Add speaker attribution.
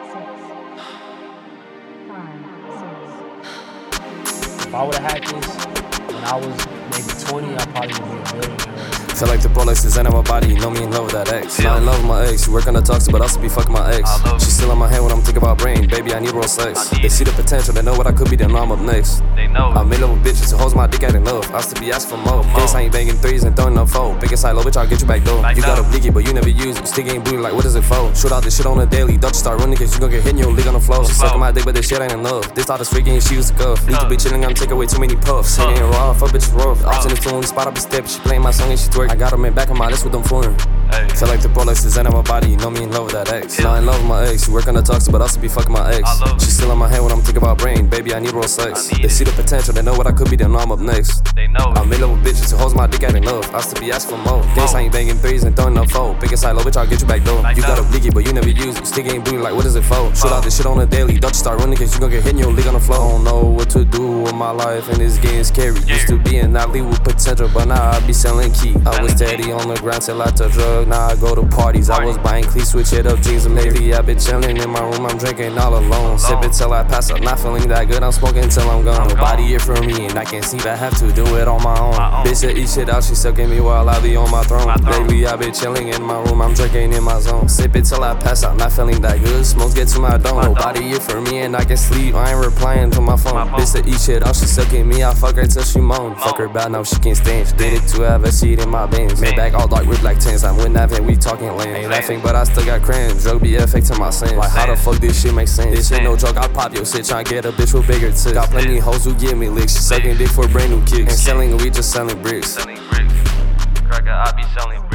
Speaker 1: If I would've had this when I was maybe 20, I probably would be a millionaire.
Speaker 2: Feel like the Rolex design on my body, you know me in love with that ex. Not in love with my ex, you work on the talks, but I still be fucking my ex. She's still on my head when I'm thinking about brain, baby, I need real sex. They see the potential, they know what I could be, they know I'm up next. I'm in love with bitches who holds my dick out in love. I still be asking for more. Guess I ain't banging threes and throwing up four. Biggest side low, bitch, I'll get you back door. You got a blicky, but you never use it. Stick ain't booty, like what is it for? Shoot out this shit on the daily, don't you start running, cause you gon' get hit in your league on the floor. She sucking my dick, but this shit ain't in love. This thought is freaking, she was a cuff. Need to be chilling, I'm taking away too many puffs. Hitting it raw, fuck bitches rough. Option is the only spot I be stepping. She playing my song and she twerk. I got her in back of my list with them foreign. Feel like the Rolex design on my body, you know me in love with that ex. Not in love with my ex, you work on the talks, but I still be fucking my ex. She's still on my head when I'm thinking about brain, baby, I need real sex. They see the potential, they know what I could be, they know I'm up next. I'm in love with bitches who holds my dick out in love. I still be asking for more. Guess I ain't banging threes and throwing up four. Biggest side low, bitch, I'll get you back door. You got a blicky, but you never use it. Stick ain't booty, like what is it for? Shoot out this shit on the daily, don't you start running, cause you gon' get hit in your league on the floor. I don't know what to do with my life, and this getting scary. Used to be an athlete with potential, but now I be selling key. I was steady on the ground till I took drug, now I go to parties. I was buying cleats, switch it up, jeans, and lately I been chilling in my room, I'm drinking all alone. Sipping till I pass out, not feeling that good, I'm smoking till I'm gone. Nobody here for me, and I can't see I have to do it on my own. Bitch said eat shit out, she sucking me while I be on my throne. Lately I been chilling in my room, I'm drinking in my zone. Sip it till I pass out, not feeling that good, smokes get to my dome. Nobody here for me, and I can sleep, I ain't replying to my phone. Bitch said eat shit out, she sucking me, I fuck her till she moan. Fuck her bad, now she can't stand. She did it to have a seat in my Benz. Made back all dark with black tins, I'm with that and we talking lame. Ain't laughing, but I still got cramps. Drug be affecting my sense. Like how the fuck this shit make sense? This ain't no joke, I pop your shit, tryna get a bitch with bigger tits. Got plenty of hoes who give me licks. She sucking dick for brand new kicks. Ain't selling, we just selling bricks.
Speaker 3: Cracker, I be selling bricks.